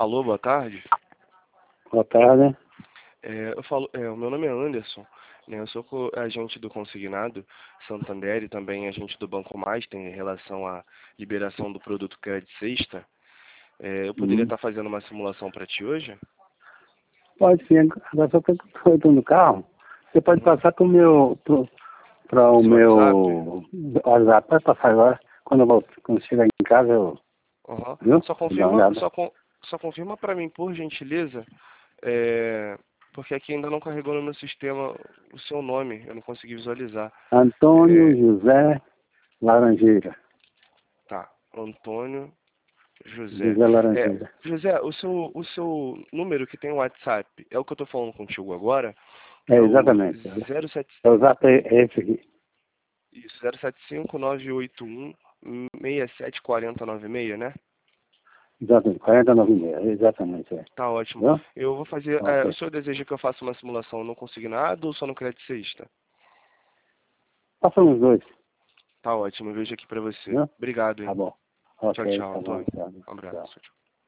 Alô, boa tarde. Boa tarde. O meu nome é Anderson, né? Eu sou agente do Consignado Santander e também agente do Banco Master em relação à liberação do produto Crédito Sexta. Eu poderia estar fazendo uma simulação para ti hoje? Pode sim, agora só que eu estou no carro. Você pode passar para o meu WhatsApp. Pode passar agora. Quando chegar em casa, eu. Uhum. Viu? Só Vou dar uma confirma, olhada. só confirma para mim, por gentileza, porque aqui ainda não carregou no meu sistema o seu nome, eu não consegui visualizar. Antônio José Laranjeira. Tá, Antônio José. José Laranjeira. José, o seu número que tem o WhatsApp é o que eu estou falando contigo agora? É, É o exatamente. 07, É o WhatsApp é esse aqui. isso, 075-981-674096, né? Exatamente, 4096. Exatamente, é. Tá ótimo. Viu? Eu vou fazer. O Ok. senhor deseja que eu faça uma simulação no Consignado ou só no Crédito Sexta? Passa os dois. Tá ótimo, eu vejo aqui pra você. Viu? Obrigado, Tá hein? bom. Tchau, Ok, tchau, tá bom. Antônio. Tchau. Um abraço. Tchau. Tchau.